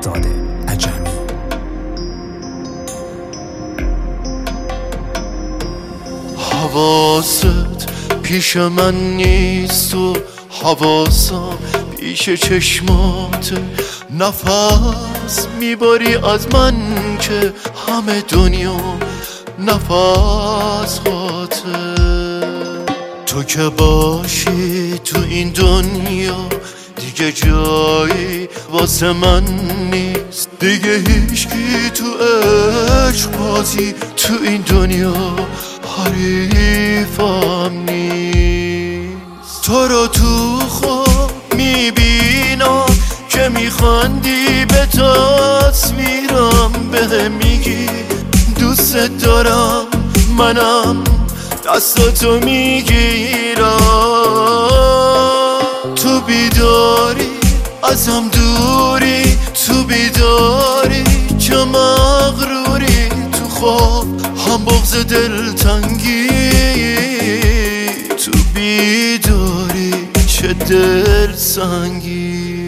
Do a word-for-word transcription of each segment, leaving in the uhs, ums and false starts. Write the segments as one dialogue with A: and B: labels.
A: مهرداد عجمی.
B: حواست پیش من نیست و حواسم پیش چشمات، نفس میباری از من که همه دنیا نفس هاته. تو که باشی تو این دنیا دیگه جایی واسه من نیست، دیگه هیچکی تو عشق بازی تو این دنیا حریفم نیست. تو رو تو خواب میبینم که میخندی به تصویرم، به میگی دوست دارم، منم دستاتو میگیرم. تو بیداری ازم دوری، تو بیداری چه مغروری، تو خواب هم بغض دلتنگی، تو بیداری چه دل سنگی.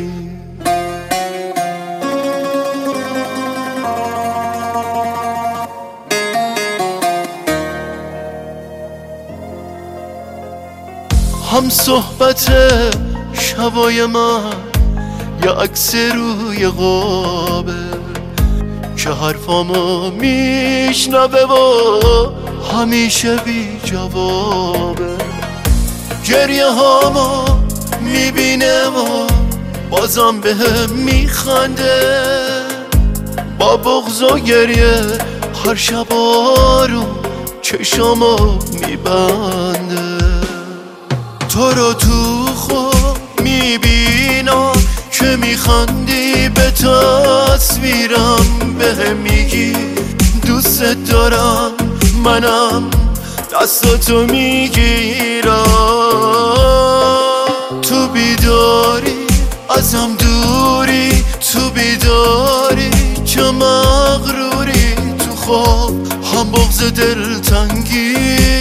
B: هم صحبت شبای من یا عکس روی قابه که حرفامو میشنوه و همیشه بی جوابه. گریه هامو میبینه و بازم به هم میخنده، با بغض و گریه هر شب رو چشامو میبنده. تو رو تو خواب میبینم که میخندی به تصویرم، به میگی دوست دارم، منم دستاتو میگیرم. تو بیداری ازم دوری، تو بیداری چه مغروری، تو خواب هم بغض دلتنگی،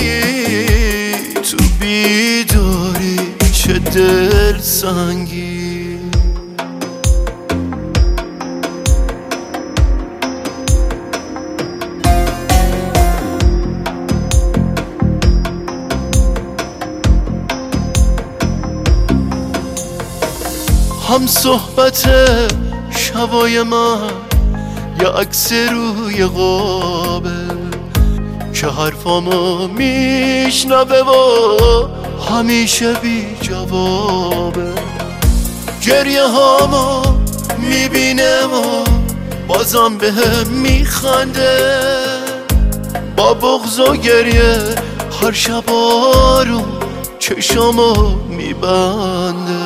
B: تو بیداری چه دل سنگی. هم صحبت شبای من یا عکس روی قابه که حرفامو میشنوه و همیشه بی جوابه. گریه هامو میبینه و بازم به هم میخنده، با بغض و گریه هر شب رو چشامو میبنده.